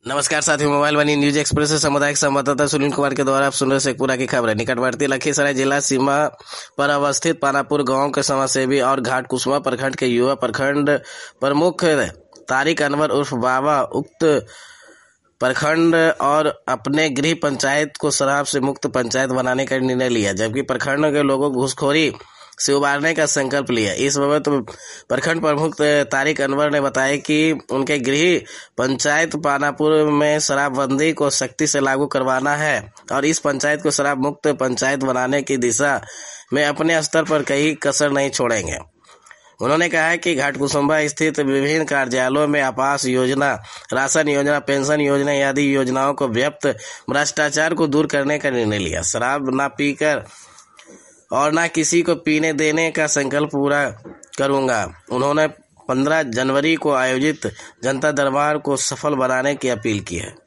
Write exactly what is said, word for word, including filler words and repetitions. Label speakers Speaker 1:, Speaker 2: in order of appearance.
Speaker 1: नमस्कार साथियों, मोबाइल वाणी news express से सामुदायिक संवाददाता सुनील कुमार के द्वारा आप सुन रहे शेखपुरा की खबर है। निकटवर्ती लखीसराय जिला सीमा पर अवस्थित पानापुर गांव के समाजसेवी और घाटकुसुमा प्रखंड के युवा प्रखंड प्रमुख तारिक अनवर उर्फ बाबा उक्त प्रखंड और अपने गृह पंचायत को शराब से मुक्त पंचायत बनाने का निर्णय लिया, जबकि प्रखंड के लोगों को घूसखोरी से उबारने का संकल्प लिया। इस बाबत प्रखंड प्रमुख तारिक अनवर ने बताया कि उनके गृह पंचायत पानापुर में शराबबंदी को सख्ती से लागू करवाना है और इस पंचायत को शराब मुक्त पंचायत बनाने की दिशा में अपने स्तर पर कहीं कसर नहीं छोड़ेंगे। उन्होंने कहा कि घाटकुसुम्बा स्थित विभिन्न कार्यालयों में आवास योजना, राशन योजना, पेंशन योजना आदि योजनाओं को व्याप्त भ्रष्टाचार को दूर करने का निर्णय लिया। शराब ना पीकर और ना किसी को पीने देने का संकल्प पूरा करूंगा। उन्होंने पंद्रह जनवरी को आयोजित जनता दरबार को सफल बनाने की अपील की है।